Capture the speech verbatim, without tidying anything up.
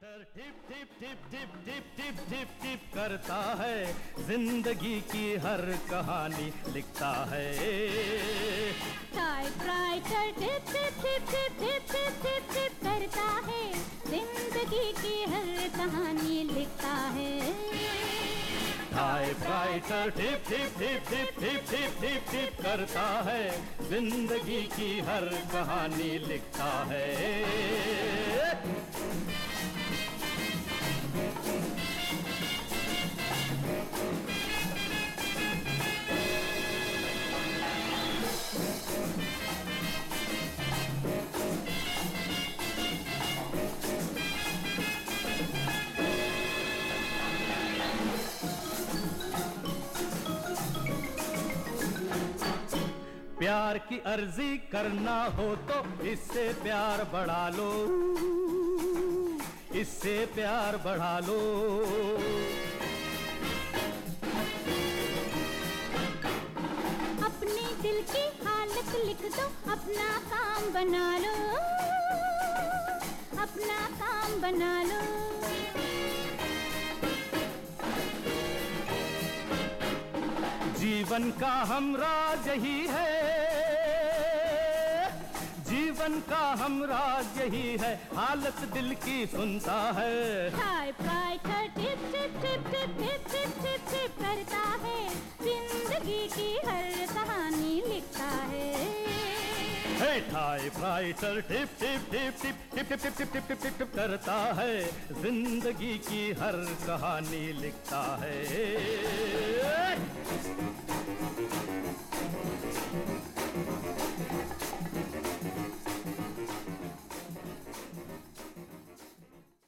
Writer टिप टिप टिप टिप टिप टिप टिप टिप करता है, जिंदगी की हर कहानी लिखता है। टाइपराइटर टिप टिप टिप टिप टिप टिप टिप टिप करता है, जिंदगी की हर कहानी लिखता है। टाइपराइटर टिप टिप टिप टिप टिप टिप टिप टिप करता है, जिंदगी की हर कहानी लिखता है। प्यार की अर्जी करना हो तो इससे प्यार बढ़ा लो, इससे प्यार बढ़ा लो। अपने दिल की हालत लिख दो, अपना काम बना लो, अपना काम बना लो। जीवन का हमराज यही है, जीवन का हमराज यही है, हालत दिल की सुनता है। टाइपराइटर टिप टिप टिप टिप टिप टिप टिप टिप करता है, जिंदगी की हर कहानी लिखता है। टाइपराइटर टिप टिप टिप टिप टिप टिप टिप टिप टिप टिप करता है, जिंदगी की हर कहानी लिखता है।